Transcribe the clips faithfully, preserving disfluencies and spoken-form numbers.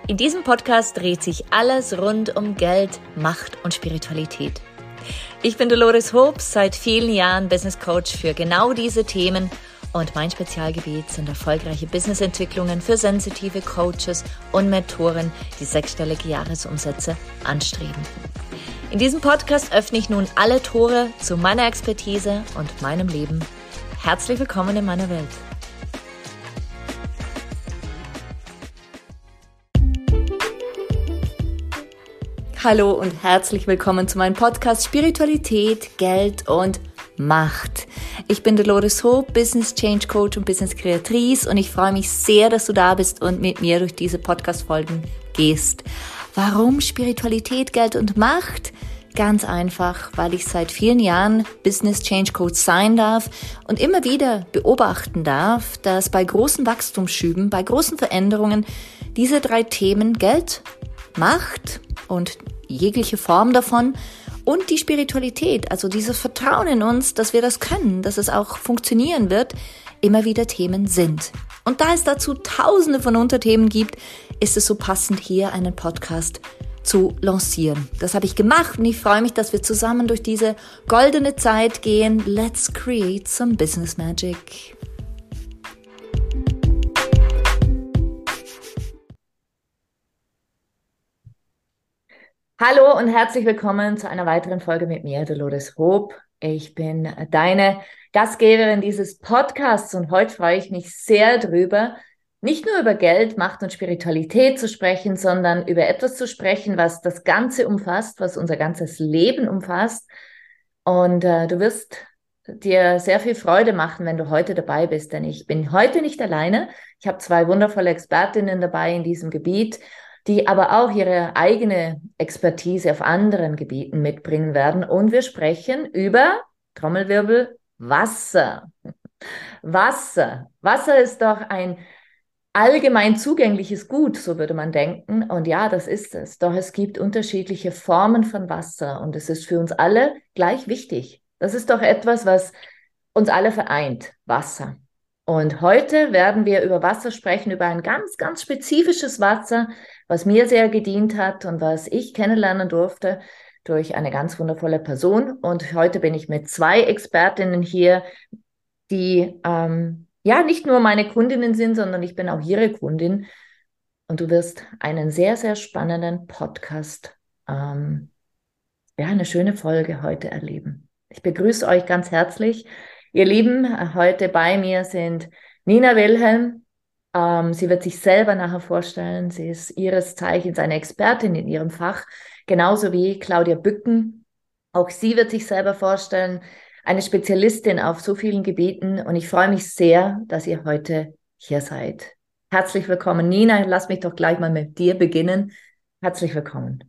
In diesem Podcast dreht sich alles rund um Geld, Macht und Spiritualität. Ich bin Dolores Hobbs, seit vielen Jahren Business Coach für genau diese Themen und mein Spezialgebiet sind erfolgreiche Businessentwicklungen für sensitive Coaches und Mentoren, die sechsstellige Jahresumsätze anstreben. In diesem Podcast öffne ich nun alle Tore zu meiner Expertise und meinem Leben. Herzlich willkommen in meiner Welt. Hallo und herzlich willkommen zu meinem Podcast Spiritualität, Geld und Macht. Ich bin Dolores Hobbs, Business Change Coach und Business Kreatrice und ich freue mich sehr, dass du da bist und mit mir durch diese Podcast-Folgen gehst. Warum Spiritualität, Geld und Macht? Ganz einfach, weil ich seit vielen Jahren Business Change Coach sein darf und immer wieder beobachten darf, dass bei großen Wachstumsschüben, bei großen Veränderungen diese drei Themen Geld, Macht und jegliche Form davon und die Spiritualität, also dieses Vertrauen in uns, dass wir das können, dass es auch funktionieren wird, immer wieder Themen sind. Und da es dazu tausende von Unterthemen gibt, ist es so passend, hier einen Podcast zu lancieren. Das habe ich gemacht und ich freue mich, dass wir zusammen durch diese goldene Zeit gehen. Let's create some business magic. Hallo und herzlich willkommen zu einer weiteren Folge mit mir, Dolores Hobbs. Ich bin deine Gastgeberin dieses Podcasts und heute freue ich mich sehr drüber, nicht nur über Geld, Macht und Spiritualität zu sprechen, sondern über etwas zu sprechen, was das Ganze umfasst, was unser ganzes Leben umfasst. Und äh, du wirst dir sehr viel Freude machen, wenn du heute dabei bist, denn ich bin heute nicht alleine. Ich habe zwei wundervolle Expertinnen dabei in diesem Gebiet, die aber auch ihre eigene Expertise auf anderen Gebieten mitbringen werden. Und wir sprechen über, Trommelwirbel, Wasser. Wasser. Wasser ist doch ein allgemein zugängliches Gut, so würde man denken. Und ja, das ist es. Doch es gibt unterschiedliche Formen von Wasser und es ist für uns alle gleich wichtig. Das ist doch etwas, was uns alle vereint, Wasser. Und heute werden wir über Wasser sprechen, über ein ganz, ganz spezifisches Wasser, was mir sehr gedient hat und was ich kennenlernen durfte durch eine ganz wundervolle Person. Und heute bin ich mit zwei Expertinnen hier, die ähm, ja nicht nur meine Kundinnen sind, sondern ich bin auch ihre Kundin. Und du wirst einen sehr, sehr spannenden Podcast, ähm, ja, eine schöne Folge heute erleben. Ich begrüße euch ganz herzlich. Ihr Lieben, heute bei mir sind Nina Wilhelm. Ähm, sie wird sich selber nachher vorstellen. Sie ist ihres Zeichens eine Expertin in ihrem Fach, genauso wie Claudia Bücken. Auch sie wird sich selber vorstellen, eine Spezialistin auf so vielen Gebieten. Und ich freue mich sehr, dass ihr heute hier seid. Herzlich willkommen. Nina, lass mich doch gleich mal mit dir beginnen. Herzlich willkommen.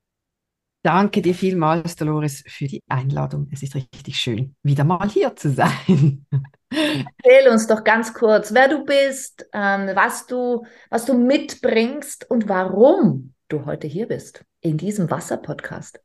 Danke dir vielmals, Dolores, für die Einladung. Es ist richtig schön, wieder mal hier zu sein. Erzähl uns doch ganz kurz, wer du bist, ähm, was du, was du mitbringst und warum du heute hier bist in diesem Wasser-Podcast.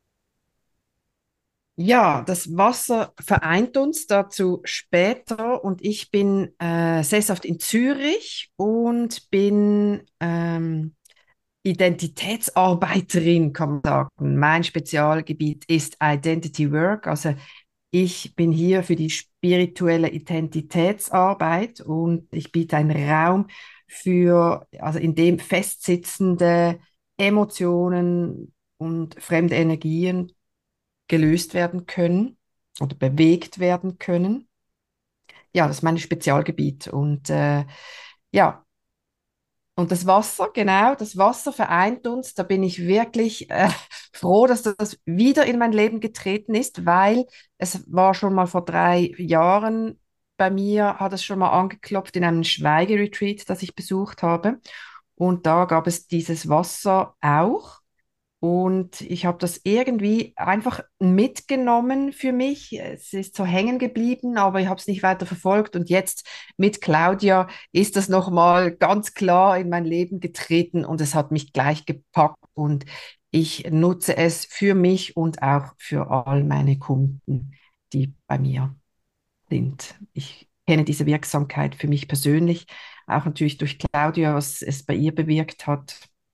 Ja, das Wasser vereint uns, dazu später. Und ich bin äh, sesshaft in Zürich und bin ähm, Identitätsarbeiterin, kann man sagen. Mein Spezialgebiet ist Identity Work. Also ich bin hier für die spirituelle Identitätsarbeit und ich biete einen Raum für, also in dem festsitzende Emotionen und fremde Energien gelöst werden können oder bewegt werden können. Ja, das ist mein Spezialgebiet und äh, ja, und das Wasser, genau, das Wasser vereint uns. Da bin ich wirklich äh, froh, dass das wieder in mein Leben getreten ist, weil es war schon mal vor drei Jahren bei mir, hat es schon mal angeklopft in einem Schweigeretreat, das ich besucht habe. Und da gab es dieses Wasser auch. Und ich habe das irgendwie einfach mitgenommen für mich. Es ist so hängen geblieben, aber ich habe es nicht weiter verfolgt. Und jetzt mit Claudia ist das nochmal ganz klar in mein Leben getreten und es hat mich gleich gepackt. Und ich nutze es für mich und auch für all meine Kunden, die bei mir sind. Ich kenne diese Wirksamkeit für mich persönlich, auch natürlich durch Claudia, was es bei ihr bewirkt hat.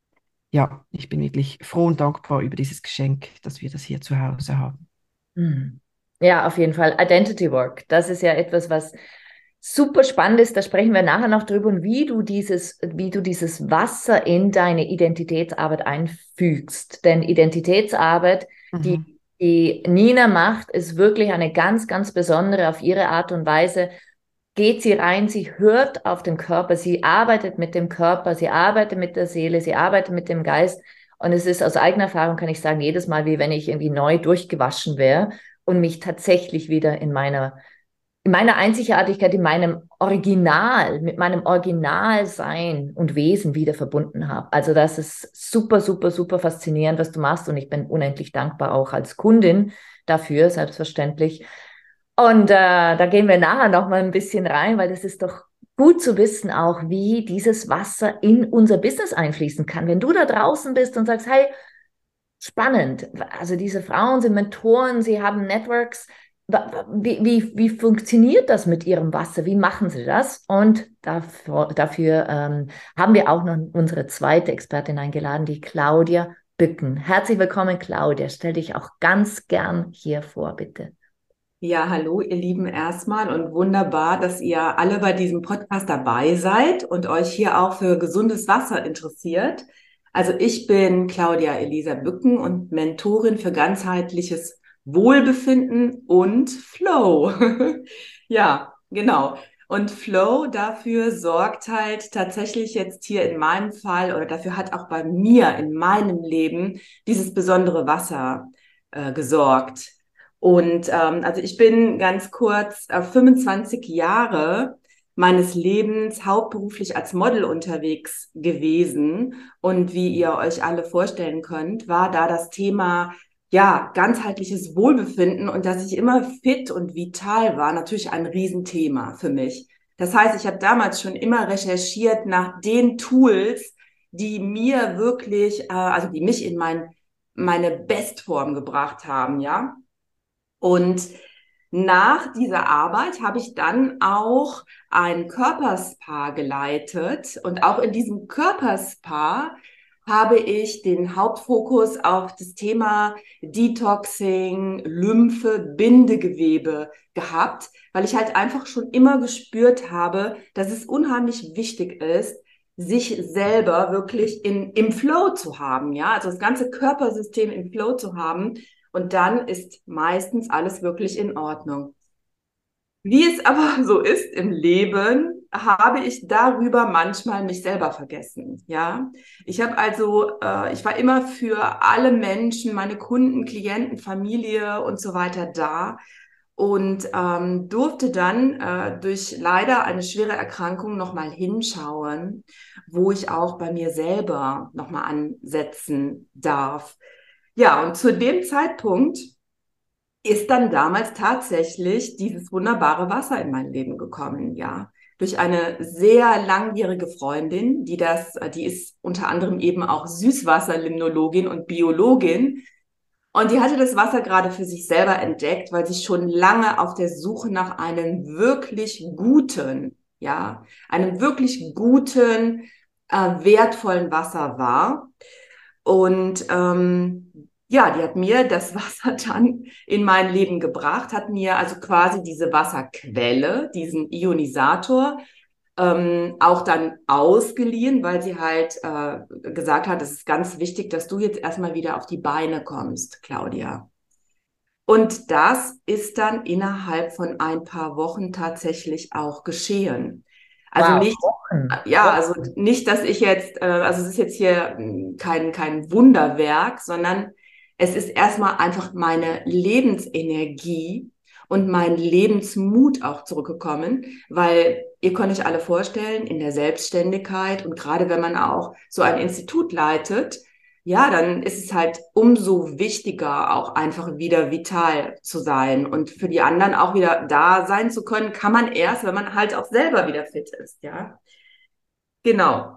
ja, ich bin wirklich froh und dankbar über dieses Geschenk, dass wir das hier zu Hause haben. Hm. Ja, auf jeden Fall. Identity Work, das ist ja etwas, was super spannend ist. Da sprechen wir nachher noch drüber und wie du dieses, wie du dieses Wasser in deine Identitätsarbeit einfügst. Denn Identitätsarbeit, die, Mhm. die Nina macht, ist wirklich eine ganz, ganz besondere auf ihre Art und Weise. Geht sie rein, sie hört auf den Körper, sie arbeitet mit dem Körper, sie arbeitet mit der Seele, sie arbeitet mit dem Geist. Und es ist aus eigener Erfahrung, kann ich sagen, jedes Mal, wie wenn ich irgendwie neu durchgewaschen wäre und mich tatsächlich wieder in meiner, in meiner Einzigartigkeit, in meinem Original, mit meinem Originalsein und Wesen wieder verbunden habe. Also das ist super, super, super faszinierend, was du machst. Und ich bin unendlich dankbar auch als Kundin dafür, selbstverständlich. Und äh, da gehen wir nachher noch mal ein bisschen rein, weil das ist doch gut zu wissen auch, wie dieses Wasser in unser Business einfließen kann. Wenn du da draußen bist und sagst, hey, spannend, also diese Frauen sind Mentoren, sie haben Networks, wie, wie, wie funktioniert das mit ihrem Wasser? Wie machen sie das? Und dafür, dafür ähm, haben wir auch noch unsere zweite Expertin eingeladen, die Claudia Bücken. Herzlich willkommen, Claudia. Stell dich auch ganz gern hier vor, bitte. Ja, hallo, ihr Lieben erstmal und wunderbar, dass ihr alle bei diesem Podcast dabei seid und euch hier auch für gesundes Wasser interessiert. Also ich bin Claudia Elisa Bücken und Mentorin für ganzheitliches Wohlbefinden und Flow. Ja, genau. Und Flow dafür sorgt halt tatsächlich jetzt hier in meinem Fall oder dafür hat auch bei mir in meinem Leben dieses besondere Wasser äh, gesorgt. Und ähm, also ich bin ganz kurz äh, fünfundzwanzig Jahre meines Lebens hauptberuflich als Model unterwegs gewesen. Und wie ihr euch alle vorstellen könnt, war da das Thema, ja, ganzheitliches Wohlbefinden und dass ich immer fit und vital war, natürlich ein Riesenthema für mich. Das heißt, ich habe damals schon immer recherchiert nach den Tools, die mir wirklich, äh, also die mich in mein, meine Bestform gebracht haben, ja. Und nach dieser Arbeit habe ich dann auch ein Körperspa geleitet. Und auch in diesem Körperspa habe ich den Hauptfokus auf das Thema Detoxing, Lymphe, Bindegewebe gehabt, weil ich halt einfach schon immer gespürt habe, dass es unheimlich wichtig ist, sich selber wirklich in, im Flow zu haben, ja, also das ganze Körpersystem im Flow zu haben. Und dann ist meistens alles wirklich in Ordnung. Wie es aber so ist im Leben, habe ich darüber manchmal mich selber vergessen. Ja, ich habe also, äh, ich war immer für alle Menschen, meine Kunden, Klienten, Familie und so weiter da und ähm, durfte dann äh, durch leider eine schwere Erkrankung nochmal hinschauen, wo ich auch bei mir selber nochmal ansetzen darf. Ja, und zu dem Zeitpunkt ist dann damals tatsächlich dieses wunderbare Wasser in mein Leben gekommen, ja. Durch eine sehr langjährige Freundin, die das, die ist unter anderem eben auch Süßwasserlimnologin und Biologin. Und die hatte das Wasser gerade für sich selber entdeckt, weil sie schon lange auf der Suche nach einem wirklich guten, ja, einem wirklich guten, äh, wertvollen Wasser war. Und ähm, ja, die hat mir das Wasser dann in mein Leben gebracht, hat mir also quasi diese Wasserquelle, diesen Ionisator, ähm, auch dann ausgeliehen, weil sie halt äh, gesagt hat, es ist ganz wichtig, dass du jetzt erstmal wieder auf die Beine kommst, Claudia. Und das ist dann innerhalb von ein paar Wochen tatsächlich auch geschehen. Also Wow. nicht, Wochen. ja, also Wochen. nicht, dass ich jetzt, äh, also es ist jetzt hier mh, kein, kein Wunderwerk, sondern es ist erstmal einfach meine Lebensenergie und mein Lebensmut auch zurückgekommen, weil ihr könnt euch alle vorstellen, in der Selbstständigkeit und gerade wenn man auch so ein Institut leitet, ja, dann ist es halt umso wichtiger, auch einfach wieder vital zu sein und für die anderen auch wieder da sein zu können, kann man erst, wenn man halt auch selber wieder fit ist, ja. Genau.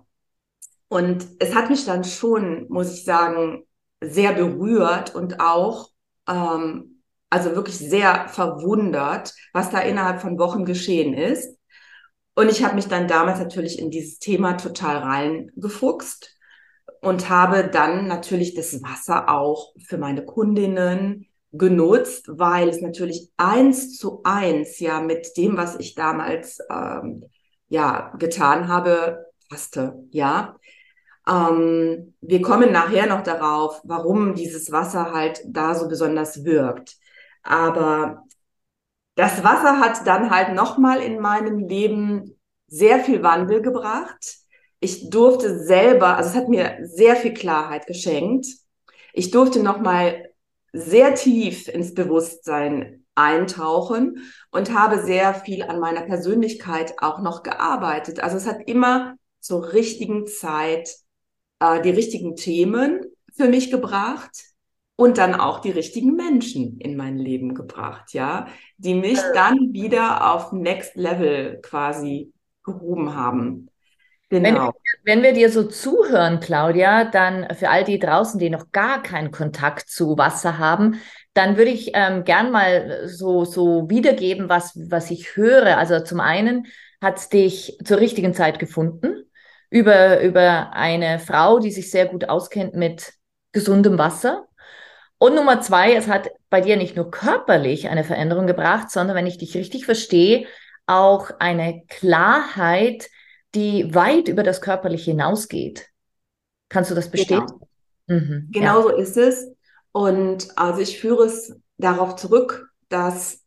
Und es hat mich dann schon, muss ich sagen, sehr berührt und auch, ähm, also wirklich sehr verwundert, was da innerhalb von Wochen geschehen ist. Und ich habe mich dann damals natürlich in dieses Thema total reingefuchst und habe dann natürlich das Wasser auch für meine Kundinnen genutzt, weil es natürlich eins zu eins ja mit dem, was ich damals ähm, ja getan habe, passte, ja. Ähm, wir kommen nachher noch darauf, warum dieses Wasser halt da so besonders wirkt. Aber das Wasser hat dann halt nochmal in meinem Leben sehr viel Wandel gebracht. Ich durfte selber, also es hat mir sehr viel Klarheit geschenkt. Ich durfte nochmal sehr tief ins Bewusstsein eintauchen und habe sehr viel an meiner Persönlichkeit auch noch gearbeitet. Also es hat immer zur richtigen Zeit äh, die richtigen Themen für mich gebracht und dann auch die richtigen Menschen in mein Leben gebracht, ja, die mich dann wieder auf Next Level quasi gehoben haben. Wenn, Genau. wenn wir dir so zuhören, Claudia, dann für all die draußen, die noch gar keinen Kontakt zu Wasser haben, dann würde ich ähm, gern mal so, so wiedergeben, was, was ich höre. Also zum einen hat es dich zur richtigen Zeit gefunden, über, über eine Frau, die sich sehr gut auskennt mit gesundem Wasser. Und Nummer zwei, es hat bei dir nicht nur körperlich eine Veränderung gebracht, sondern wenn ich dich richtig verstehe, auch eine Klarheit, die weit über das Körperliche hinausgeht. Kannst du das bestätigen? Genau. Mhm, Genau ja. so ist es. Und also ich führe es darauf zurück, dass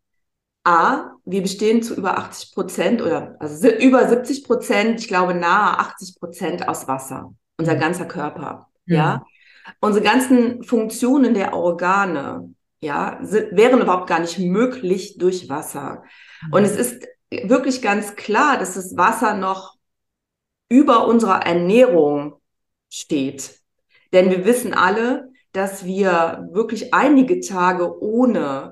A, wir bestehen zu über achtzig Prozent oder also si- über siebzig Prozent, ich glaube nahe achtzig Prozent aus Wasser, unser Mhm. ganzer Körper, Mhm. ja. Unsere ganzen Funktionen der Organe, ja, sind, wären überhaupt gar nicht möglich durch Wasser. Und es ist wirklich ganz klar, dass das Wasser noch über unserer Ernährung steht. Denn wir wissen alle, dass wir wirklich einige Tage ohne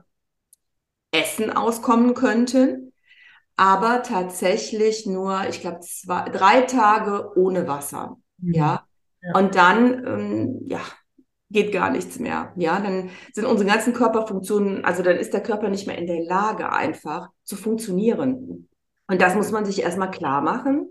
Essen auskommen könnten, aber tatsächlich nur, ich glaube, zwei, drei Tage ohne Wasser. Mhm. Ja. Ja. Und dann, ähm, ja, geht gar nichts mehr. Ja, dann sind unsere ganzen Körperfunktionen, also dann ist der Körper nicht mehr in der Lage, einfach zu funktionieren. Und das muss man sich erstmal klar machen,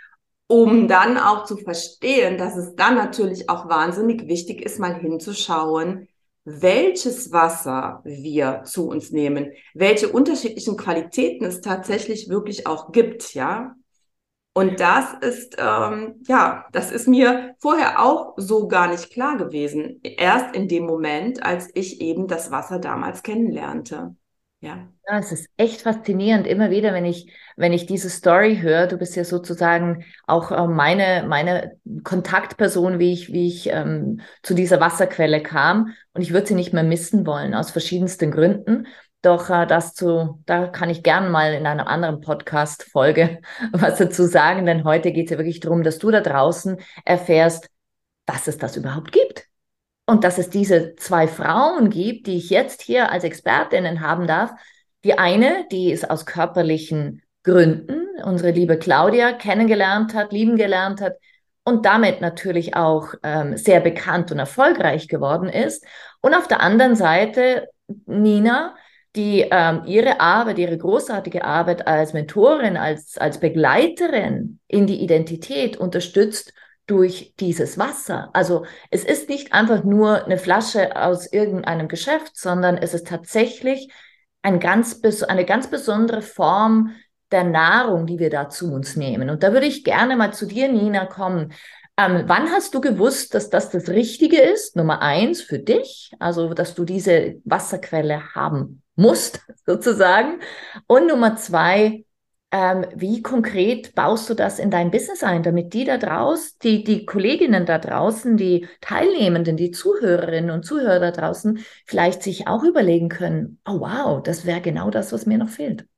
um dann auch zu verstehen, dass es dann natürlich auch wahnsinnig wichtig ist, mal hinzuschauen, welches Wasser wir zu uns nehmen, welche unterschiedlichen Qualitäten es tatsächlich wirklich auch gibt, ja. Und das ist, ähm, ja, das ist mir vorher auch so gar nicht klar gewesen. Erst in dem Moment, als ich eben das Wasser damals kennenlernte. Ja. Ja, es ist echt faszinierend, immer wieder, wenn ich, wenn ich diese Story höre. Du bist ja sozusagen auch äh, meine, meine Kontaktperson, wie ich, wie ich ähm, zu dieser Wasserquelle kam. Und ich würde sie nicht mehr missen wollen, aus verschiedensten Gründen. Doch äh, das zu, da kann ich gern mal in einer anderen Podcast-Folge was dazu sagen, denn heute geht es ja wirklich darum, dass du da draußen erfährst, dass es das überhaupt gibt. Und dass es diese zwei Frauen gibt, die ich jetzt hier als Expertinnen haben darf. Die eine, die es aus körperlichen Gründen, unsere liebe Claudia, kennengelernt hat, lieben gelernt hat und damit natürlich auch ähm, sehr bekannt und erfolgreich geworden ist. Und auf der anderen Seite Nina, die ähm, ihre Arbeit, ihre großartige Arbeit als Mentorin, als, als Begleiterin in die Identität unterstützt durch dieses Wasser. Also es ist nicht einfach nur eine Flasche aus irgendeinem Geschäft, sondern es ist tatsächlich ein ganz, eine ganz besondere Form der Nahrung, die wir da zu uns nehmen. Und da würde ich gerne mal zu dir, Nina, kommen. Ähm, wann hast du gewusst, dass das das Richtige ist? Nummer eins für dich, also dass du diese Wasserquelle haben musst, sozusagen. Und Nummer zwei, ähm, wie konkret baust du das in dein Business ein, damit die da draußen, die, die Kolleginnen da draußen, die Teilnehmenden, die Zuhörerinnen und Zuhörer da draußen vielleicht sich auch überlegen können, oh wow, das wäre genau das, was mir noch fehlt.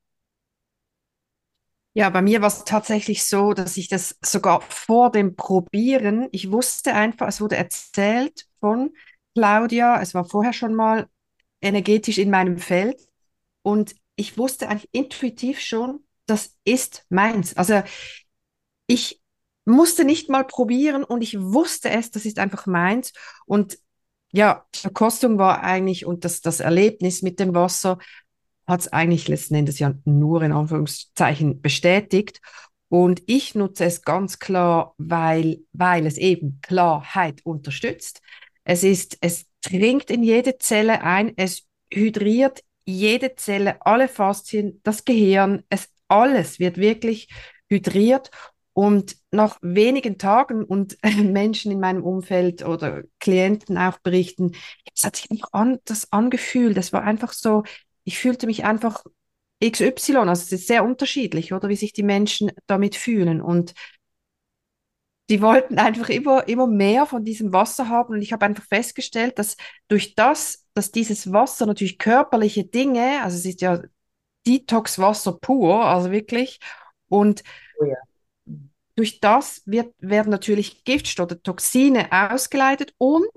Ja, bei mir war es tatsächlich so, dass ich das sogar vor dem Probieren, ich wusste einfach, es wurde erzählt von Claudia, es war vorher schon mal energetisch in meinem Feld und ich wusste eigentlich intuitiv schon, das ist meins. Also ich musste nicht mal probieren und ich wusste es, das ist einfach meins. Und ja, die Verkostung war eigentlich und das, das Erlebnis mit dem Wasser hat es eigentlich letzten Endes ja nur in Anführungszeichen bestätigt. Und ich nutze es ganz klar, weil, weil es eben Klarheit unterstützt. Es ist, es dringt in jede Zelle ein, es hydriert jede Zelle, alle Faszien, das Gehirn, es alles wird wirklich hydriert. Und nach wenigen Tagen und Menschen in meinem Umfeld oder Klienten auch berichten, es hat sich einfach an, das angefühlt. Das war einfach so, ich fühlte mich einfach X Y, also es ist sehr unterschiedlich, oder wie sich die Menschen damit fühlen. Und die wollten einfach immer, immer mehr von diesem Wasser haben. Und ich habe einfach festgestellt, dass durch das, dass dieses Wasser natürlich körperliche Dinge, also es ist ja Detox-Wasser pur, also wirklich, und Oh ja. durch das wird, werden natürlich Giftstoffe, Toxine ausgeleitet und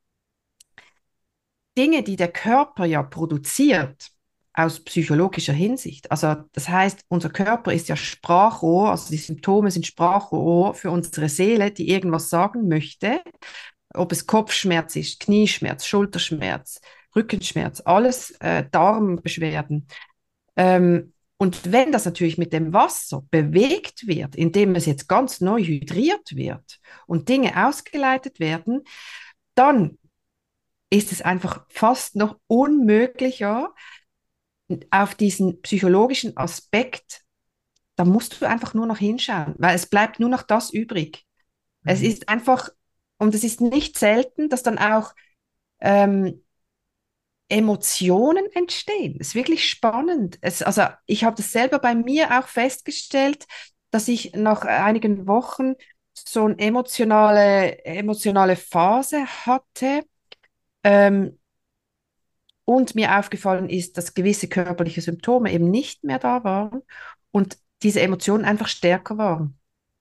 Dinge, die der Körper ja produziert, aus psychologischer Hinsicht. Also das heißt, unser Körper ist ja Sprachrohr, also die Symptome sind Sprachrohr für unsere Seele, die irgendwas sagen möchte, ob es Kopfschmerz ist, Knieschmerz, Schulterschmerz, Rückenschmerz, alles äh, Darmbeschwerden. Ähm, und wenn das natürlich mit dem Wasser bewegt wird, indem es jetzt ganz neu hydriert wird und Dinge ausgeleitet werden, dann ist es einfach fast noch unmöglicher, auf diesen psychologischen Aspekt, da musst du einfach nur noch hinschauen, weil es bleibt nur noch das übrig. Es Mhm. ist einfach, und es ist nicht selten, dass dann auch ähm, Emotionen entstehen. Es ist wirklich spannend. Es, also ich habe das selber bei mir auch festgestellt, dass ich nach einigen Wochen so eine emotionale, emotionale Phase hatte, ähm, und mir aufgefallen ist, dass gewisse körperliche Symptome eben nicht mehr da waren und diese Emotionen einfach stärker waren.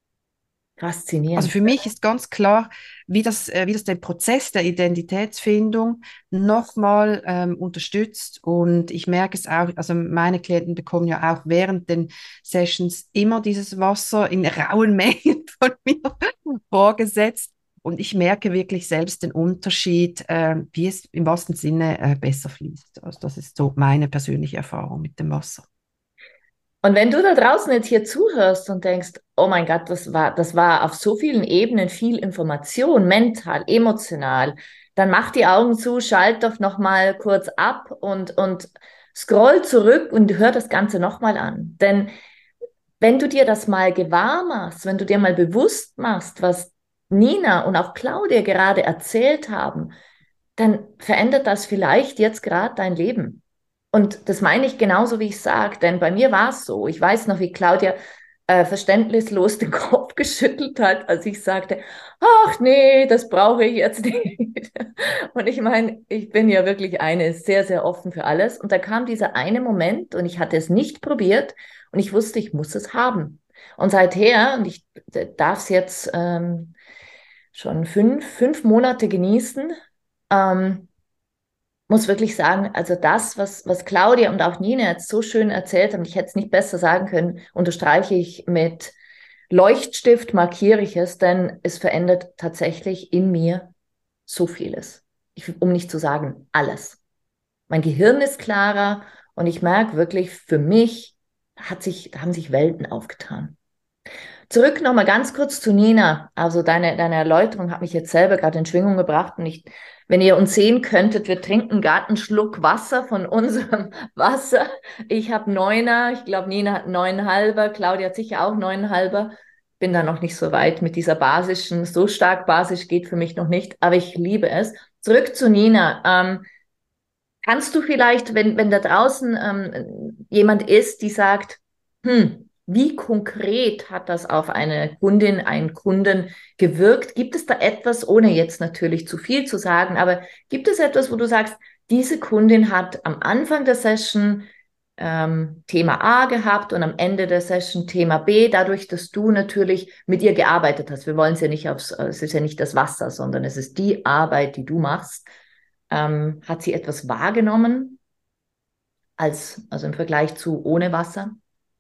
Also Faszinierend. für mich ist ganz klar, wie das, äh, wie das den Prozess der Identitätsfindung nochmal ähm, unterstützt. Und ich merke es auch, also meine Klienten bekommen ja auch während den Sessions immer dieses Wasser in rauen Mengen von mir vorgesetzt. Und ich merke wirklich selbst den Unterschied, äh, wie es im wahrsten Sinne äh, besser fließt. Also das ist so meine persönliche Erfahrung mit dem Wasser. Und wenn du da draußen jetzt hier zuhörst und denkst, oh mein Gott, das war, das war auf so vielen Ebenen viel Information, mental, emotional, dann mach die Augen zu, schalt doch noch mal kurz ab und, und scroll zurück und hör das Ganze noch mal an. Denn wenn du dir das mal gewahr machst, wenn du dir mal bewusst machst, was Nina und auch Claudia gerade erzählt haben, dann verändert das vielleicht jetzt gerade dein Leben. Und das meine ich genauso, wie ich sage, denn bei mir war es so. Ich weiß noch, wie Claudia äh, verständnislos den Kopf geschüttelt hat, als ich sagte, ach nee, das brauche ich jetzt nicht. Und ich meine, ich bin ja wirklich eine sehr, sehr offen für alles. Und da kam dieser eine Moment und ich hatte es nicht probiert und ich wusste, ich muss es haben. Und seither, und ich darf es jetzt ähm, schon fünf, fünf Monate genießen, ähm, muss wirklich sagen, also das, was, was Claudia und auch Nina jetzt so schön erzählt haben, ich hätte es nicht besser sagen können, unterstreiche ich mit Leuchtstift, markiere ich es, denn es verändert tatsächlich in mir so vieles. Ich, um nicht zu sagen, alles. Mein Gehirn ist klarer und ich merke wirklich, für mich hat sich, haben sich Welten aufgetan. Zurück nochmal ganz kurz zu Nina. Also deine, deine Erläuterung hat mich jetzt selber gerade in Schwingung gebracht. Und ich, wenn ihr uns sehen könntet, wir trinken gerade einen Schluck Wasser von unserem Wasser. Ich habe Neuner, ich glaube Nina hat neuneinhalber, Claudia hat sicher auch neuneinhalber. Bin da noch nicht so weit mit dieser basischen, so stark basisch geht für mich noch nicht, aber ich liebe es. Zurück zu Nina. Ähm, kannst du vielleicht, wenn, wenn da draußen ähm, jemand ist, die sagt, hm, wie konkret hat das auf eine Kundin, einen Kunden gewirkt? Gibt es da etwas, ohne jetzt natürlich zu viel zu sagen, aber gibt es etwas, wo du sagst, diese Kundin hat am Anfang der Session ähm, Thema A gehabt und am Ende der Session Thema B, dadurch, dass du natürlich mit ihr gearbeitet hast. Wir wollen es ja nicht aufs, es ist ja nicht das Wasser, sondern es ist die Arbeit, die du machst. Ähm, hat sie etwas wahrgenommen als, also im Vergleich zu ohne Wasser?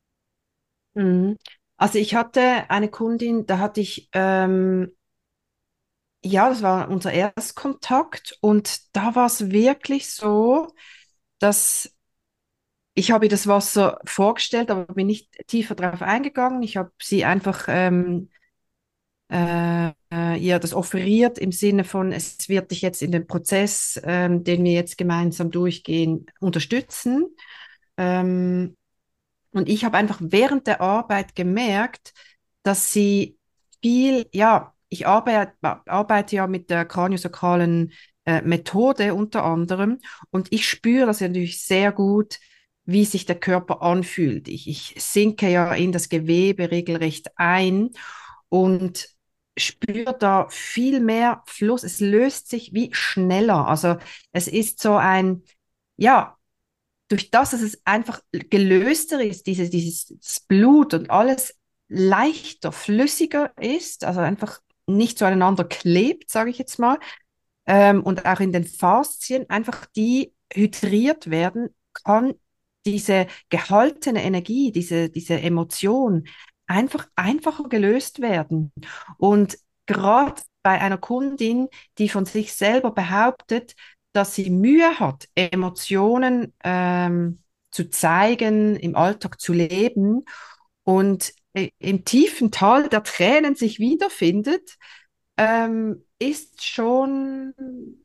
Mhm. Also ich hatte eine Kundin, da hatte ich, ähm, ja, das war unser Erstkontakt und da war es wirklich so, dass ich habe ihr das Wasser vorgestellt, aber bin nicht tiefer darauf eingegangen. Ich habe sie einfach ähm, äh, äh, ihr das offeriert im Sinne von, es wird dich jetzt in den Prozess, ähm, den wir jetzt gemeinsam durchgehen, unterstützen. Ähm, und ich habe einfach während der Arbeit gemerkt, dass sie viel, ja, ich arbeite, arbeite ja mit der kraniosakralen äh, Methode unter anderem und ich spüre das ja natürlich sehr gut, wie sich der Körper anfühlt. Ich, ich sinke ja in das Gewebe regelrecht ein und spüre da viel mehr Fluss. Es löst sich wie schneller. Also es ist so ein, ja, durch das, dass es einfach gelöster ist, dieses, dieses Blut und alles leichter, flüssiger ist, also einfach nicht zueinander klebt, sage ich jetzt mal, ähm, und auch in den Faszien einfach die hydriert werden, kann diese gehaltene Energie, diese, diese Emotion einfach einfacher gelöst werden. Und gerade bei einer Kundin, die von sich selber behauptet, dass sie Mühe hat, Emotionen ähm, zu zeigen, im Alltag zu leben und äh, im tiefen Tal der Tränen sich wiederfindet, ähm, ist schon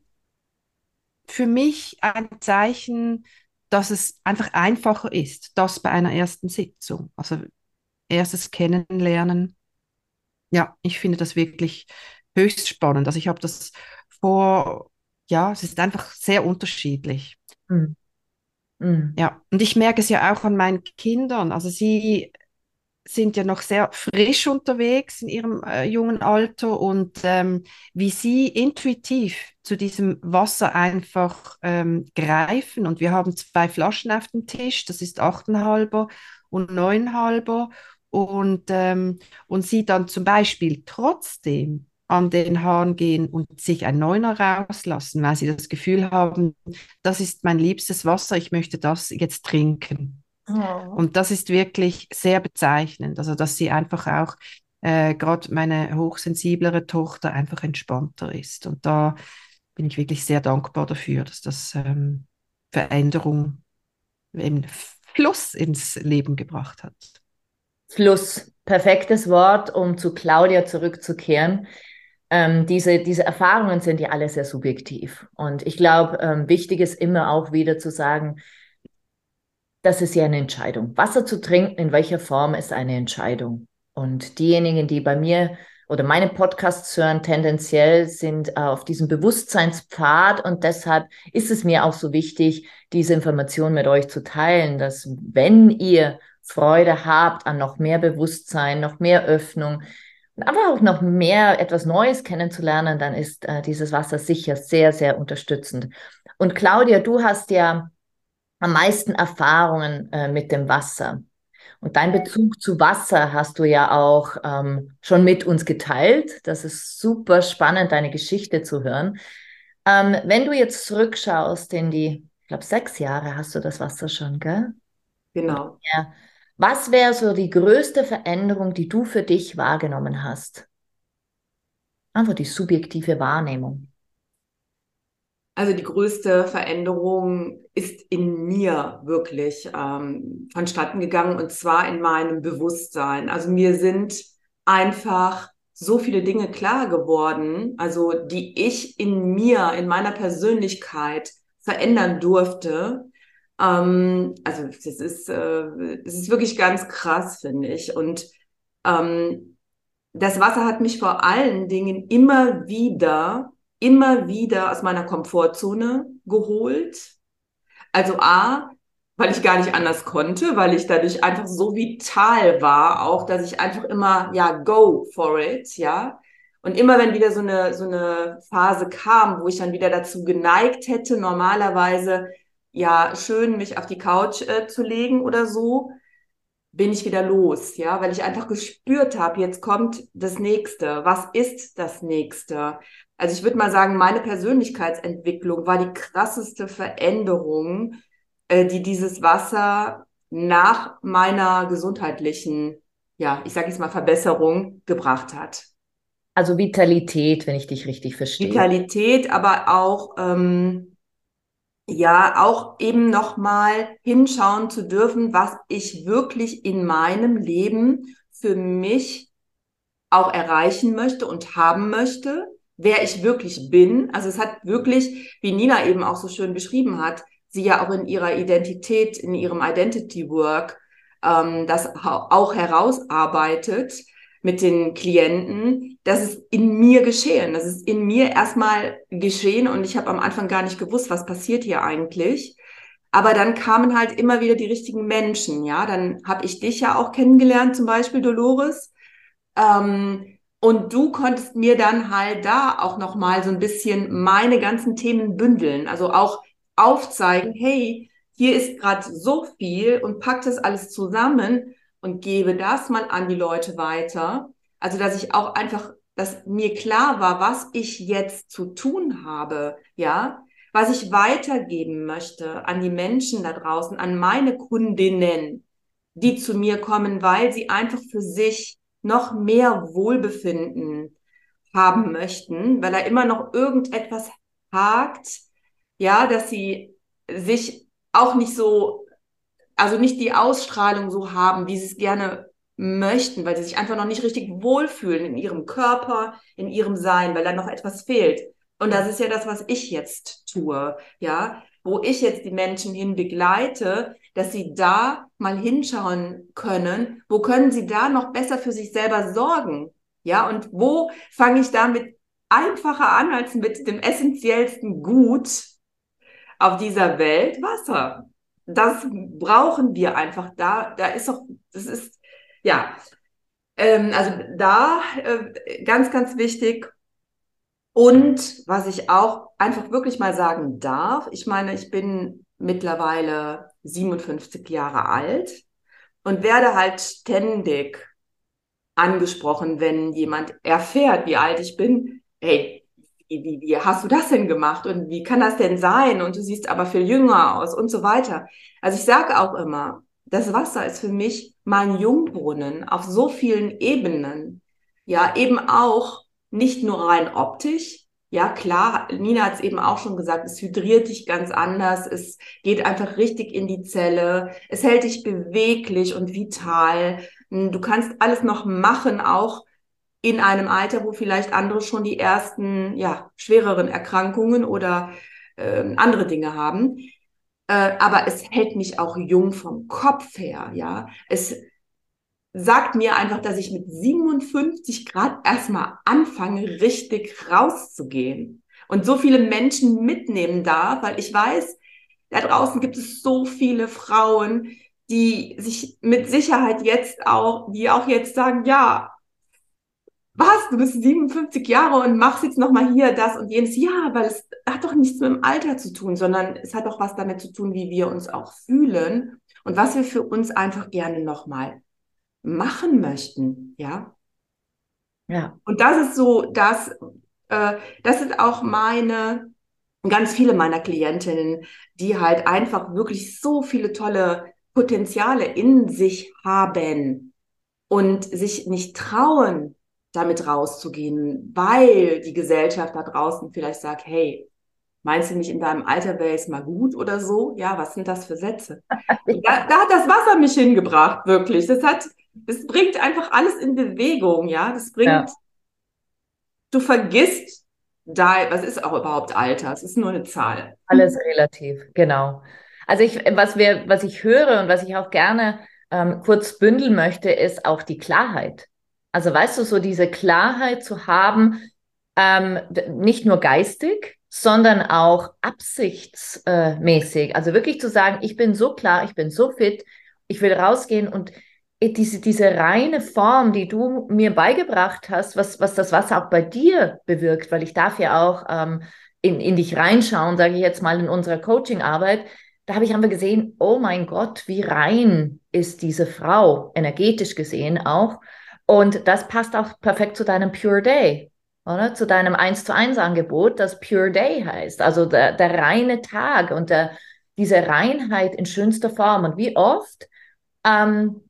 für mich ein Zeichen, dass es einfach einfacher ist, das bei einer ersten Sitzung. Also erstes Kennenlernen. Ja, ich finde das wirklich höchst spannend. Also ich habe das vor, ja, es ist einfach sehr unterschiedlich. Mm, mm. Ja, und ich merke es ja auch an meinen Kindern. Also sie sind ja noch sehr frisch unterwegs in ihrem äh, jungen Alter und ähm, wie sie intuitiv zu diesem Wasser einfach ähm, greifen. Und wir haben zwei Flaschen auf dem Tisch, das ist achteinhalber und neuneinhalber. Und, ähm, und sie dann zum Beispiel trotzdem an den Hahn gehen und sich ein Neuner rauslassen, weil sie das Gefühl haben, das ist mein liebstes Wasser, ich möchte das jetzt trinken. Oh. Und das ist wirklich sehr bezeichnend, also dass sie einfach auch, äh, gerade meine hochsensiblere Tochter einfach entspannter ist. Und da bin ich wirklich sehr dankbar dafür, dass das ähm, Veränderung, eben Fluss ins Leben gebracht hat. Fluss, perfektes Wort, um zu Claudia zurückzukehren. Ähm, diese, diese Erfahrungen sind ja alle sehr subjektiv. Und ich glaube, ähm, wichtig ist immer auch wieder zu sagen, das ist ja eine Entscheidung. Wasser zu trinken, in welcher Form, ist eine Entscheidung. Und diejenigen, die bei mir oder meine Podcasts hören, tendenziell sind äh, auf diesem Bewusstseinspfad. Und deshalb ist es mir auch so wichtig, diese Information mit euch zu teilen, dass wenn ihr Freude habt an noch mehr Bewusstsein, noch mehr Öffnung und einfach auch noch mehr etwas Neues kennenzulernen, dann ist äh, dieses Wasser sicher sehr, sehr unterstützend. Und Claudia, du hast ja am meisten Erfahrungen äh, mit dem Wasser. Und dein Bezug zu Wasser hast du ja auch ähm, schon mit uns geteilt. Das ist super spannend, deine Geschichte zu hören. Ähm, wenn du jetzt zurückschaust in die, ich glaube, sechs Jahre hast du das Wasser schon, gell? Oder Genau. mehr. Was wäre so die größte Veränderung, die du für dich wahrgenommen hast? Einfach die subjektive Wahrnehmung. Also die größte Veränderung ist in mir wirklich ähm, vonstatten gegangen und zwar in meinem Bewusstsein. Also mir sind einfach so viele Dinge klar geworden, also die ich in mir, in meiner Persönlichkeit verändern durfte. Ähm, also das ist, äh, das ist wirklich ganz krass, finde ich. Und ähm, das Wasser hat mich vor allen Dingen immer wieder, immer wieder aus meiner Komfortzone geholt. Also A, weil ich gar nicht anders konnte, weil ich dadurch einfach so vital war, auch, dass ich einfach immer, ja, go for it, ja. Und immer wenn wieder so eine, so eine Phase kam, wo ich dann wieder dazu geneigt hätte, normalerweise, ja, schön mich auf die Couch äh, zu legen oder so, bin ich wieder los, ja, weil ich einfach gespürt habe, jetzt kommt das Nächste. Was ist das Nächste? Also ich würde mal sagen, meine Persönlichkeitsentwicklung war die krasseste Veränderung, äh, die dieses Wasser nach meiner gesundheitlichen, ja, ich sage jetzt mal Verbesserung gebracht hat. Also Vitalität, wenn ich dich richtig verstehe. Vitalität, aber auch ähm, ja, auch eben nochmal hinschauen zu dürfen, was ich wirklich in meinem Leben für mich auch erreichen möchte und haben möchte, wer ich wirklich bin. Also es hat wirklich, wie Nina eben auch so schön beschrieben hat, sie ja auch in ihrer Identität, in ihrem Identity Work, ähm, das auch herausarbeitet mit den Klienten. Das ist in mir geschehen. Das ist in mir erstmal geschehen und ich habe am Anfang gar nicht gewusst, was passiert hier eigentlich. Aber dann kamen halt immer wieder die richtigen Menschen, ja. Dann habe ich dich ja auch kennengelernt, zum Beispiel Dolores. Ähm, und du konntest mir dann halt da auch nochmal so ein bisschen meine ganzen Themen bündeln. Also auch aufzeigen, hey, hier ist gerade so viel und pack das alles zusammen und gebe das mal an die Leute weiter. Also, dass ich auch einfach, dass mir klar war, was ich jetzt zu tun habe, ja, was ich weitergeben möchte an die Menschen da draußen, an meine Kundinnen, die zu mir kommen, weil sie einfach für sich noch mehr Wohlbefinden haben möchten, weil da immer noch irgendetwas hakt, ja, dass sie sich auch nicht so, also nicht die Ausstrahlung so haben, wie sie es gerne möchten, weil sie sich einfach noch nicht richtig wohlfühlen in ihrem Körper, in ihrem Sein, weil da noch etwas fehlt. Und das ist ja das, was ich jetzt tue, ja, wo ich jetzt die Menschen hin begleite, dass sie da mal hinschauen können, wo können sie da noch besser für sich selber sorgen, ja, und wo fange ich damit einfacher an als mit dem essentiellsten Gut auf dieser Welt, Wasser. Das brauchen wir einfach. Da, da ist doch, das ist, ja, ähm, also da äh, ganz, ganz wichtig. Und was ich auch einfach wirklich mal sagen darf, ich meine, ich bin mittlerweile siebenundfünfzig Jahre alt und werde halt ständig angesprochen, wenn jemand erfährt, wie alt ich bin. Hey, wie, wie, wie hast du das denn gemacht und wie kann das denn sein? Und du siehst aber viel jünger aus und so weiter. Also ich sage auch immer, das Wasser ist für mich mein Jungbrunnen auf so vielen Ebenen. Ja, eben auch nicht nur rein optisch. Ja, klar, Nina hat es eben auch schon gesagt, es hydriert dich ganz anders, es geht einfach richtig in die Zelle, es hält dich beweglich und vital. Du kannst alles noch machen, auch in einem Alter, wo vielleicht andere schon die ersten, ja, schwereren Erkrankungen oder äh, andere Dinge haben. Äh, aber es hält mich auch jung vom Kopf her, ja. Es sagt mir einfach, dass ich mit siebenundfünfzig Grad erstmal anfange, richtig rauszugehen und so viele Menschen mitnehmen darf, weil ich weiß, da draußen gibt es so viele Frauen, die sich mit Sicherheit jetzt auch, die auch jetzt sagen, ja, was, du bist siebenundfünfzig Jahre und machst jetzt nochmal hier das und jenes. Ja, weil es hat doch nichts mit dem Alter zu tun, sondern es hat auch was damit zu tun, wie wir uns auch fühlen und was wir für uns einfach gerne nochmal machen möchten, ja. Ja. Und das ist so, das, äh, das sind auch meine, ganz viele meiner Klientinnen, die halt einfach wirklich so viele tolle Potenziale in sich haben und sich nicht trauen, damit rauszugehen, weil die Gesellschaft da draußen vielleicht sagt, hey, meinst du nicht, in deinem Alter wäre es mal gut oder so? Ja, was sind das für Sätze? Und da, da hat das Wasser mich hingebracht, wirklich. Das hat, das bringt einfach alles in Bewegung, ja. Das bringt, Ja. du vergisst da, was ist auch überhaupt Alter? Es ist nur eine Zahl. Alles relativ, genau. Also ich, was wir, was ich höre und was ich auch gerne ähm, kurz bündeln möchte, ist auch die Klarheit. Also weißt du, so diese Klarheit zu haben, ähm, d- nicht nur geistig, sondern auch absichtsmäßig. Also wirklich zu sagen, ich bin so klar, ich bin so fit, ich will rausgehen und diese, diese reine Form, die du mir beigebracht hast, was, was das Wasser auch bei dir bewirkt, weil ich darf ja auch ähm, in, in dich reinschauen, sage ich jetzt mal in unserer Coaching-Arbeit, da habe ich einfach gesehen, oh mein Gott, wie rein ist diese Frau, energetisch gesehen auch. Und das passt auch perfekt zu deinem Pure Day, oder? Zu deinem eins zu eins Angebot, das Pure Day heißt, also der, der reine Tag und der, diese Reinheit in schönster Form. Und wie oft ähm,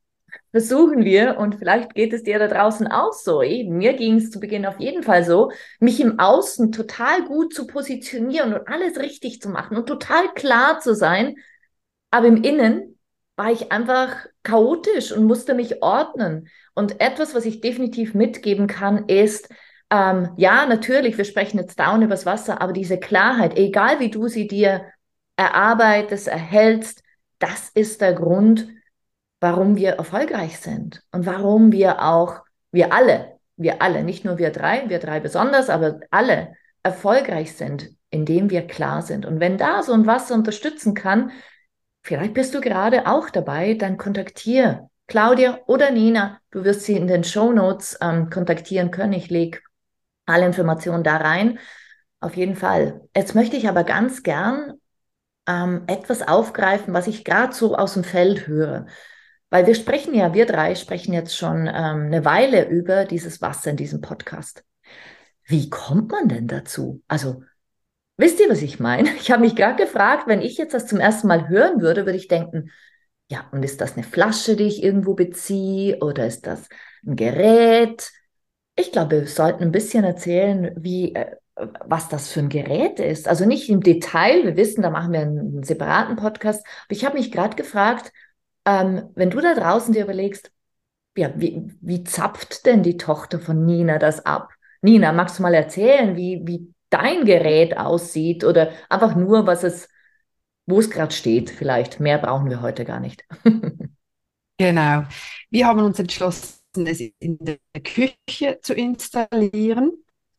versuchen wir, und vielleicht geht es dir da draußen auch so, eh, mir ging es zu Beginn auf jeden Fall so, mich im Außen total gut zu positionieren und alles richtig zu machen und total klar zu sein, aber im Innen war ich einfach chaotisch und musste mich ordnen. Und etwas, was ich definitiv mitgeben kann, ist, ähm, ja, natürlich, wir sprechen jetzt down übers Wasser, aber diese Klarheit, egal wie du sie dir erarbeitest, erhältst, das ist der Grund, warum wir erfolgreich sind und warum wir auch, wir alle, wir alle, nicht nur wir drei, wir drei besonders, aber alle erfolgreich sind, indem wir klar sind. Und wenn da so ein Wasser unterstützen kann, vielleicht bist du gerade auch dabei, dann kontaktiere Claudia oder Nina. Du wirst sie in den Shownotes ähm, kontaktieren können. Ich lege alle Informationen da rein. Auf jeden Fall. Jetzt möchte ich aber ganz gern ähm, etwas aufgreifen, was ich gerade so aus dem Feld höre. Weil wir sprechen ja, wir drei sprechen jetzt schon ähm, eine Weile über dieses Wasser in diesem Podcast. Wie kommt man denn dazu? Also, wisst ihr, was ich meine? Ich habe mich gerade gefragt, wenn ich jetzt das zum ersten Mal hören würde, würde ich denken, ja, und ist das eine Flasche, die ich irgendwo beziehe, oder ist das ein Gerät? Ich glaube, wir sollten ein bisschen erzählen, wie, äh, was das für ein Gerät ist. Also nicht im Detail, wir wissen, da machen wir einen, einen separaten Podcast. Aber ich habe mich gerade gefragt, ähm, wenn du da draußen dir überlegst, ja, wie, wie zapft denn die Tochter von Nina das ab? Nina, magst du mal erzählen, wie, wie dein Gerät aussieht oder einfach nur, was es, wo es gerade steht, vielleicht. Mehr brauchen wir heute gar nicht. Genau. Wir haben uns entschlossen, es in der Küche zu installieren.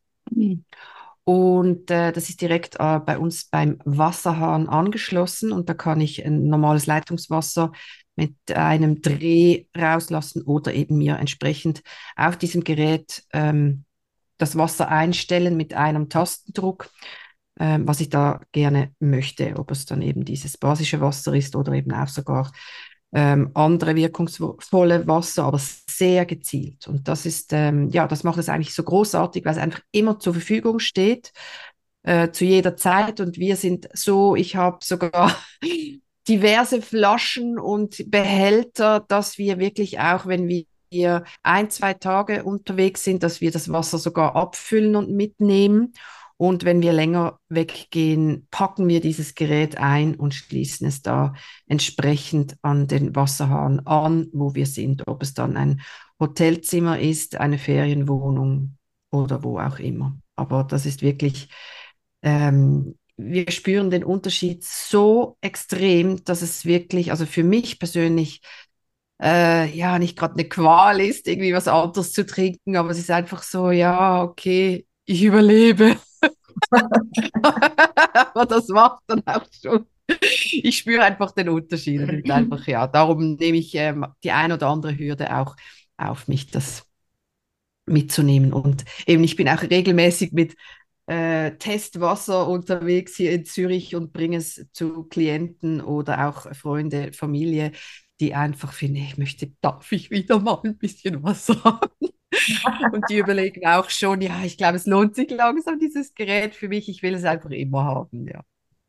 Und äh, das ist direkt äh, bei uns beim Wasserhahn angeschlossen. Und da kann ich ein normales Leitungswasser mit einem Dreh rauslassen oder eben mir entsprechend auf diesem Gerät ähm, das Wasser einstellen mit einem Tastendruck, ähm, was ich da gerne möchte, ob es dann eben dieses basische Wasser ist oder eben auch sogar ähm, andere wirkungsvolle Wasser, aber sehr gezielt. Und das ist, ähm, ja, das macht es eigentlich so großartig, weil es einfach immer zur Verfügung steht, äh, zu jeder Zeit. Und wir sind so, ich habe sogar diverse Flaschen und Behälter, dass wir wirklich auch, wenn wir wir ein, zwei Tage unterwegs sind, dass wir das Wasser sogar abfüllen und mitnehmen. Und wenn wir länger weggehen, packen wir dieses Gerät ein und schließen es da entsprechend an den Wasserhahn an, wo wir sind, ob es dann ein Hotelzimmer ist, eine Ferienwohnung oder wo auch immer. Aber das ist wirklich, ähm, wir spüren den Unterschied so extrem, dass es wirklich, also für mich persönlich, äh, ja, nicht gerade eine Qual ist, irgendwie was anderes zu trinken, aber es ist einfach so, ja, okay, ich überlebe. Aber das macht dann auch schon. Ich spüre einfach den Unterschied und ist einfach, ja, darum nehme ich ähm, die ein oder andere Hürde auch auf mich, das mitzunehmen. Und eben, ich bin auch regelmäßig mit äh, Testwasser unterwegs hier in Zürich und bringe es zu Klienten oder auch Freunde, Familie, die einfach finden, ich möchte, darf ich wieder mal ein bisschen Wasser haben? Und die überlegen auch schon, ja, ich glaube, es lohnt sich langsam, dieses Gerät für mich. Ich will es einfach immer haben, ja.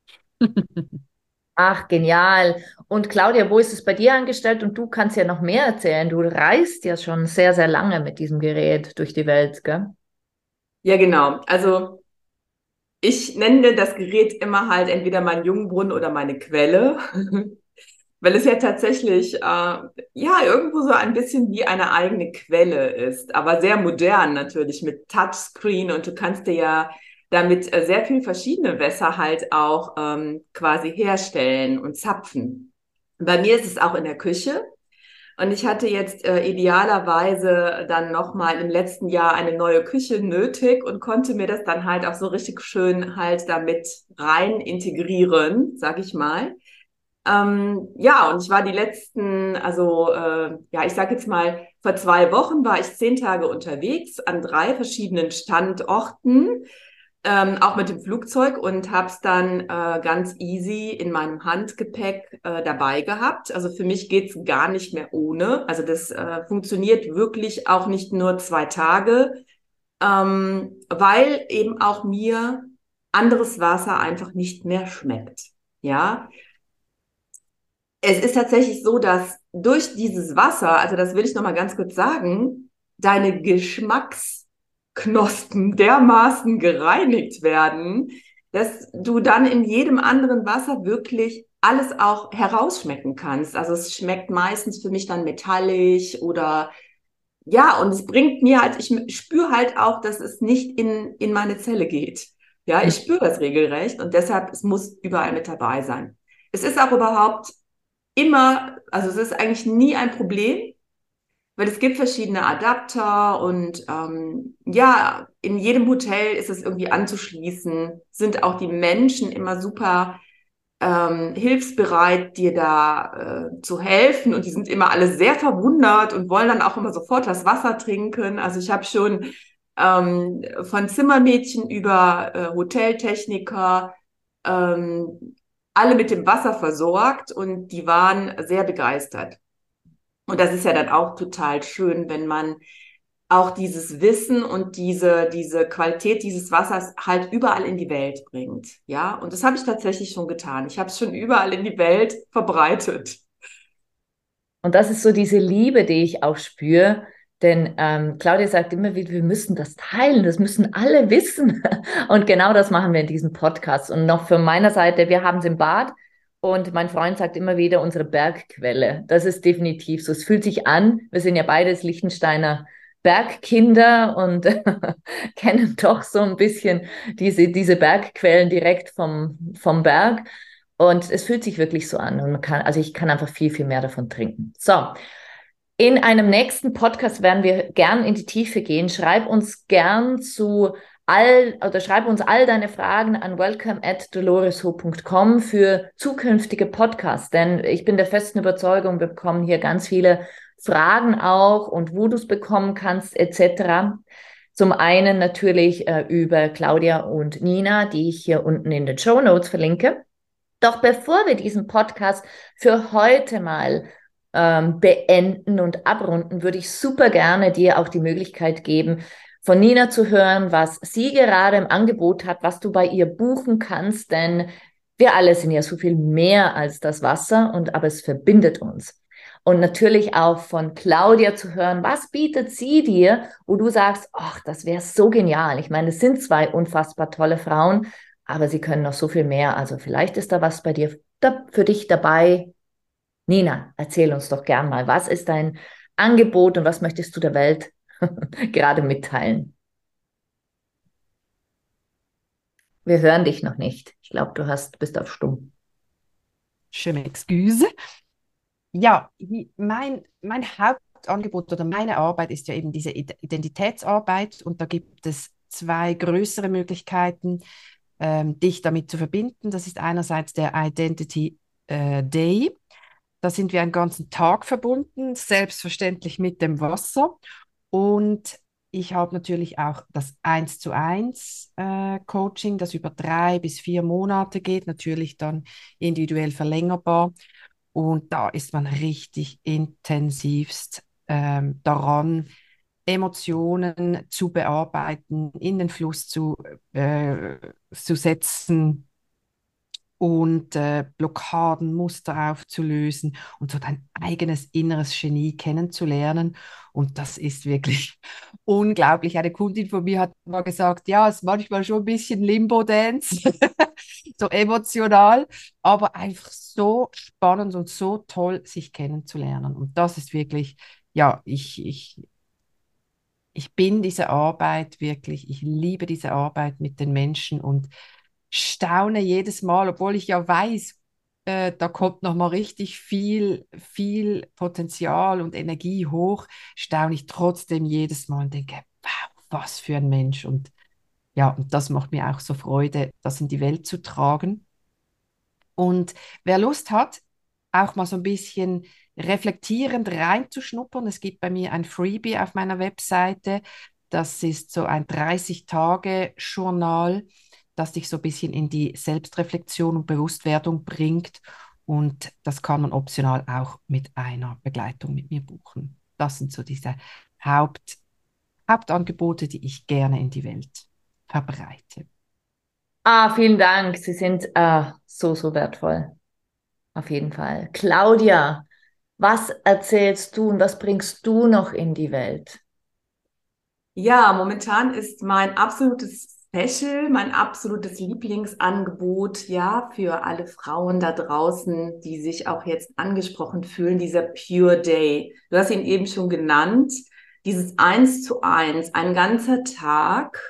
Ach, genial. Und Claudia, wo ist es bei dir angestellt? Und du kannst ja noch mehr erzählen. Du reist ja schon sehr, sehr lange mit diesem Gerät durch die Welt, gell? Ja, genau. Also ich nenne das Gerät immer halt entweder mein Jungbrunnen oder meine Quelle, weil es ja tatsächlich äh, ja irgendwo so ein bisschen wie eine eigene Quelle ist, aber sehr modern natürlich mit Touchscreen und du kannst dir ja damit äh, sehr viel verschiedene Wässer halt auch ähm, quasi herstellen und zapfen. Bei mir ist es auch in der Küche. Und ich hatte jetzt äh, idealerweise dann nochmal im letzten Jahr eine neue Küche nötig und konnte mir das dann halt auch so richtig schön halt damit rein integrieren, sag ich mal. Ähm, ja, und ich war die letzten, also äh, ja, ich sag jetzt mal, vor zwei Wochen war ich zehn Tage unterwegs an drei verschiedenen Standorten, ähm, auch mit dem Flugzeug und habe es dann äh, ganz easy in meinem Handgepäck äh, dabei gehabt. Also für mich geht's gar nicht mehr ohne. Also das äh, funktioniert wirklich auch nicht nur zwei Tage, ähm, weil eben auch mir anderes Wasser einfach nicht mehr schmeckt. Ja, Es ist tatsächlich so, dass durch dieses Wasser, also das will ich noch mal ganz kurz sagen, deine Geschmacksknospen dermaßen gereinigt werden, dass du dann in jedem anderen Wasser wirklich alles auch herausschmecken kannst. Also es schmeckt meistens für mich dann metallisch oder ja, und es bringt mir halt, ich spüre halt auch, dass es nicht in, in meine Zelle geht. Ja, ich spüre das regelrecht und deshalb, es muss überall mit dabei sein. Es ist auch überhaupt immer, also es ist eigentlich nie ein Problem, weil es gibt verschiedene Adapter und ähm, ja, in jedem Hotel ist es irgendwie anzuschließen, sind auch die Menschen immer super ähm, hilfsbereit, dir da äh, zu helfen und die sind immer alle sehr verwundert und wollen dann auch immer sofort das Wasser trinken. Also ich habe schon ähm, von Zimmermädchen über äh, Hoteltechniker ähm, alle mit dem Wasser versorgt und die waren sehr begeistert. Und das ist ja dann auch total schön, wenn man auch dieses Wissen und diese, diese Qualität dieses Wassers halt überall in die Welt bringt. Ja, und das habe ich tatsächlich schon getan. Ich habe es schon überall in die Welt verbreitet. Und das ist so diese Liebe, die ich auch spüre. Denn ähm, Claudia sagt immer wieder, wir müssen das teilen, das müssen alle wissen. Und genau das machen wir in diesem Podcast. Und noch von meiner Seite, wir haben es im Bad und mein Freund sagt immer wieder, unsere Bergquelle. Das ist definitiv so. Es fühlt sich an, wir sind ja beides Liechtensteiner Bergkinder und kennen doch so ein bisschen diese, diese Bergquellen direkt vom, vom Berg. Und es fühlt sich wirklich so an. Und man kann, also ich kann einfach viel, viel mehr davon trinken. So, in einem nächsten Podcast werden wir gern in die Tiefe gehen. Schreib uns gern zu all oder schreib uns all deine Fragen an welcome at doloresho punkt com für zukünftige Podcasts. Denn ich bin der festen Überzeugung, wir bekommen hier ganz viele Fragen auch und wo du es bekommen kannst, et cetera. Zum einen natürlich äh, über Claudia und Nina, die ich hier unten in den Show Notes verlinke. Doch bevor wir diesen Podcast für heute mal ähm, beenden und abrunden, würde ich super gerne dir auch die Möglichkeit geben, von Nina zu hören, was sie gerade im Angebot hat, was du bei ihr buchen kannst, denn wir alle sind ja so viel mehr als das Wasser und aber es verbindet uns. Und natürlich auch von Claudia zu hören, was bietet sie dir, wo du sagst, ach, das wäre so genial. Ich meine, es sind zwei unfassbar tolle Frauen, aber sie können noch so viel mehr. Also vielleicht ist da was bei dir, da, für dich dabei. Nina, erzähl uns doch gern mal, was ist dein Angebot und was möchtest du der Welt gerade mitteilen? Wir hören dich noch nicht. Ich glaube, du hast, bist auf Stumm. Je m'excuse. Ja, mein, mein Hauptangebot oder meine Arbeit ist ja eben diese Identitätsarbeit und da gibt es zwei größere Möglichkeiten, ähm, dich damit zu verbinden. Das ist einerseits der Identity äh, Day. Da sind wir einen ganzen Tag verbunden, selbstverständlich mit dem Wasser. Und ich habe natürlich auch das eins zu eins äh, Coaching, das über drei bis vier Monate geht, natürlich dann individuell verlängerbar. Und da ist man richtig intensivst ähm, daran, Emotionen zu bearbeiten, in den Fluss zu, äh, zu setzen und äh, Blockaden, Muster aufzulösen und so dein eigenes inneres Genie kennenzulernen. Und das ist wirklich unglaublich. Eine Kundin von mir hat mal gesagt, ja, es ist manchmal schon ein bisschen Limbo-Dance, so emotional, aber einfach so spannend und so toll, sich kennenzulernen. Und das ist wirklich, ja, ich, ich, ich bin diese Arbeit wirklich, ich liebe diese Arbeit mit den Menschen und staune jedes Mal, obwohl ich ja weiß, äh, da kommt noch mal richtig viel, viel Potenzial und Energie hoch, staune ich trotzdem jedes Mal und denke, wow, was für ein Mensch. Und ja, und das macht mir auch so Freude, das in die Welt zu tragen. Und wer Lust hat, auch mal so ein bisschen reflektierend reinzuschnuppern, es gibt bei mir ein Freebie auf meiner Webseite, das ist so ein dreißig-Tage-Journal, das dich so ein bisschen in die Selbstreflexion und Bewusstwerdung bringt. Und das kann man optional auch mit einer Begleitung mit mir buchen. Das sind so diese Haupt, Hauptangebote, die ich gerne in die Welt verbreite. Ah, vielen Dank. Sie sind ah, so, so wertvoll. auf jeden Fall. Claudia, was erzählst du und was bringst du noch in die Welt? Ja, momentan ist mein absolutes Special, mein absolutes Lieblingsangebot, ja, für alle Frauen da draußen, die sich auch jetzt angesprochen fühlen, dieser Pure Day. Du hast ihn eben schon genannt, dieses Eins zu eins, ein ganzer Tag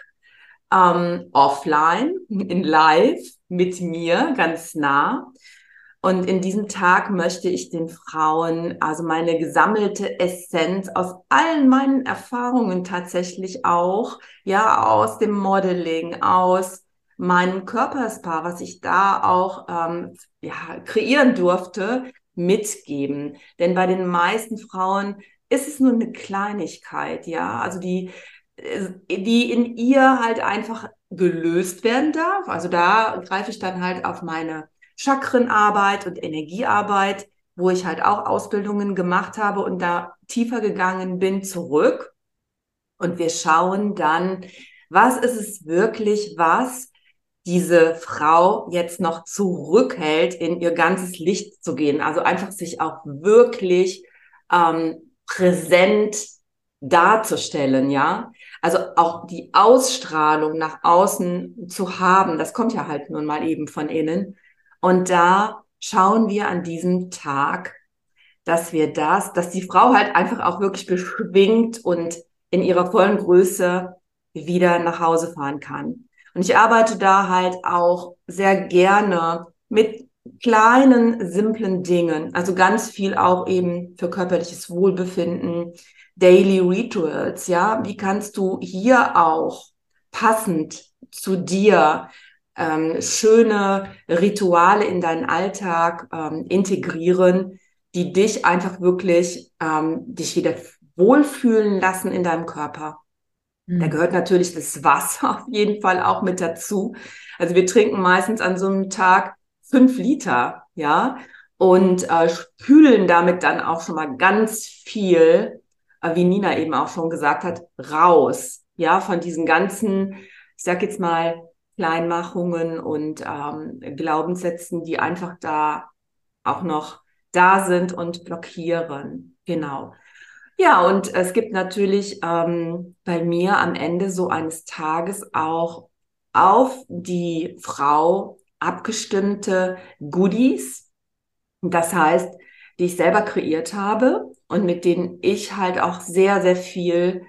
ähm, offline, in live mit mir, ganz nah. Und in diesem Tag möchte ich den Frauen also meine gesammelte Essenz aus allen meinen Erfahrungen tatsächlich auch, ja, aus dem Modeling, aus meinem Körperspa, was ich da auch ähm, ja, kreieren durfte, mitgeben. Denn bei den meisten Frauen ist es nur eine Kleinigkeit, ja, also die, äh, die in ihr halt einfach gelöst werden darf. Also da greife ich dann halt auf meine Chakrenarbeit und Energiearbeit, wo ich halt auch Ausbildungen gemacht habe und da tiefer gegangen bin, zurück. Und wir schauen dann, was ist es wirklich, was diese Frau jetzt noch zurückhält, in ihr ganzes Licht zu gehen. Also einfach sich auch wirklich ähm, präsent darzustellen, ja. Also auch die Ausstrahlung nach außen zu haben, das kommt ja halt nun mal eben von innen. Und da schauen wir an diesem Tag, dass wir das, dass die Frau halt einfach auch wirklich beschwingt und in ihrer vollen Größe wieder nach Hause fahren kann. Und ich arbeite da halt auch sehr gerne mit kleinen, simplen Dingen. Also ganz viel auch eben für körperliches Wohlbefinden, Daily Rituals, ja. Wie kannst du hier auch passend zu dir ähm, schöne Rituale in deinen Alltag ähm, integrieren, die dich einfach wirklich, ähm, dich wieder wohlfühlen lassen in deinem Körper. Da Hm. gehört natürlich das Wasser auf jeden Fall auch mit dazu. Also wir trinken meistens an so einem Tag fünf Liter, ja, und äh, spülen damit dann auch schon mal ganz viel, äh, wie Nina eben auch schon gesagt hat, raus, ja, von diesen ganzen, ich sag jetzt mal, Kleinmachungen und ähm, Glaubenssätzen, die einfach da auch noch da sind und blockieren. Genau. Ja, und es gibt natürlich ähm, bei mir am Ende so eines Tages auch auf die Frau abgestimmte Goodies. Das heißt, die ich selber kreiert habe und mit denen ich halt auch sehr, sehr viel,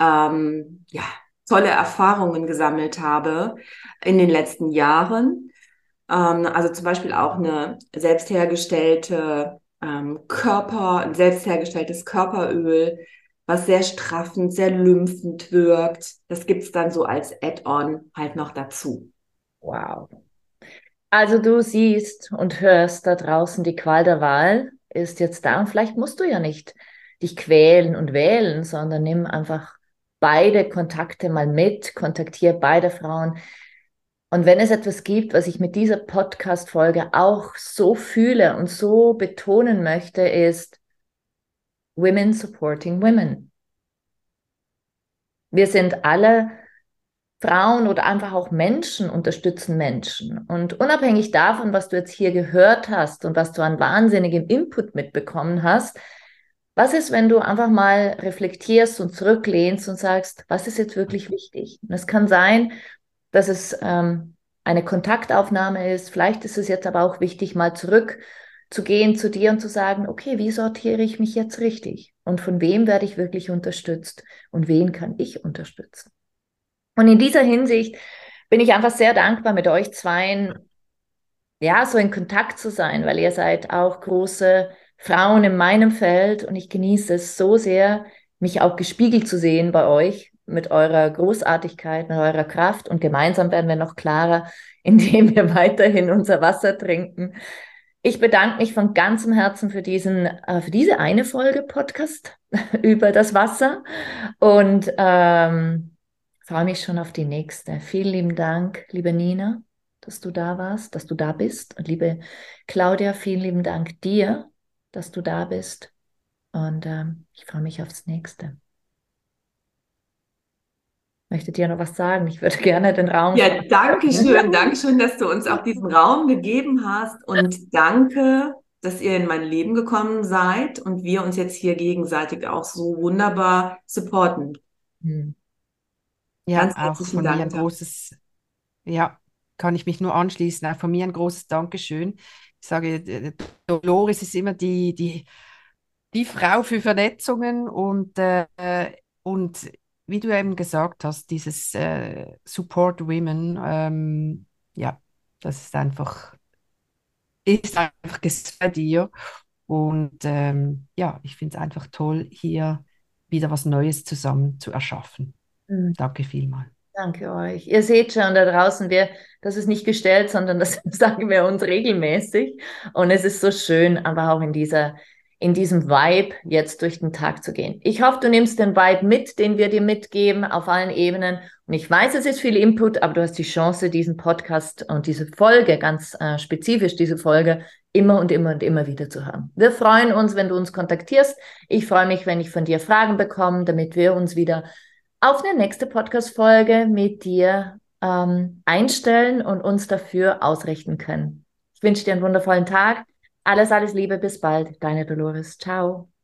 ähm, ja, tolle Erfahrungen gesammelt habe in den letzten Jahren. Ähm, also zum Beispiel auch eine selbst hergestellte ähm, Körper, ein selbst hergestelltes Körperöl, was sehr straffend, sehr lymphend wirkt. Das gibt's dann so als Add-on halt noch dazu. Wow. Also du siehst und hörst da draußen, die Qual der Wahl ist jetzt da und vielleicht musst du ja nicht dich quälen und wählen, sondern nimm einfach beide Kontakte mal mit, kontaktiere beide Frauen. Und wenn es etwas gibt, was ich mit dieser Podcast-Folge auch so fühle und so betonen möchte, ist Women supporting women. Wir sind alle Frauen oder einfach auch Menschen unterstützen Menschen. Und unabhängig davon, was du jetzt hier gehört hast und was du an wahnsinnigem Input mitbekommen hast, was ist, wenn du einfach mal reflektierst und zurücklehnst und sagst, was ist jetzt wirklich wichtig? Und es kann sein, dass es ähm, eine Kontaktaufnahme ist. Vielleicht ist es jetzt aber auch wichtig, mal zurückzugehen zu dir und zu sagen, okay, wie sortiere ich mich jetzt richtig? Und von wem werde ich wirklich unterstützt? Und wen kann ich unterstützen? Und in dieser Hinsicht bin ich einfach sehr dankbar, mit euch zweien, ja, so in Kontakt zu sein, weil ihr seid auch große Frauen in meinem Feld und ich genieße es so sehr, mich auch gespiegelt zu sehen bei euch mit eurer Großartigkeit, mit eurer Kraft und gemeinsam werden wir noch klarer, indem wir weiterhin unser Wasser trinken. Ich bedanke mich von ganzem Herzen für diesen, äh, für diese eine Folge Podcast über das Wasser und ähm, freue mich schon auf die nächste. Vielen lieben Dank, liebe Nina, dass du da warst, dass du da bist. Und liebe Claudia, vielen lieben Dank dir, dass du da bist. Und ähm, ich freue mich aufs nächste. möchte dir noch was sagen. Ich würde gerne den Raum Ja, danke schließen. schön, danke schön, dass du uns auch diesen Raum gegeben hast und danke, dass ihr in mein Leben gekommen seid und wir uns jetzt hier gegenseitig auch so wunderbar supporten. Hm. Ja, Ganz auch herzlichen von mir ein Dank dafür. großes, ja, kann ich mich nur anschließen. Auch von mir ein großes Dankeschön. Ich sage, äh, Dolores ist immer die, die, die Frau für Vernetzungen und, äh, und wie du eben gesagt hast, dieses äh, Support Women, ähm, ja, das ist einfach, ist einfach gesagt bei dir. Und ähm, ja, ich finde es einfach toll, hier wieder was Neues zusammen zu erschaffen. Hm. Danke vielmals. Danke euch. Ihr seht schon da draußen, wir, das ist nicht gestellt, sondern das sagen wir uns regelmäßig. Und es ist so schön, aber auch in dieser, in diesem Vibe jetzt durch den Tag zu gehen. Ich hoffe, du nimmst den Vibe mit, den wir dir mitgeben auf allen Ebenen. Und ich weiß, es ist viel Input, aber du hast die Chance, diesen Podcast und diese Folge, ganz äh, spezifisch diese Folge, immer und immer und immer wieder zu hören. Wir freuen uns, wenn du uns kontaktierst. Ich freue mich, wenn ich von dir Fragen bekomme, damit wir uns wieder auf eine nächste Podcast-Folge mit dir ähm, einstellen und uns dafür ausrichten können. Ich wünsche dir einen wundervollen Tag. Alles, alles Liebe, bis bald. Deine Dolores. Ciao.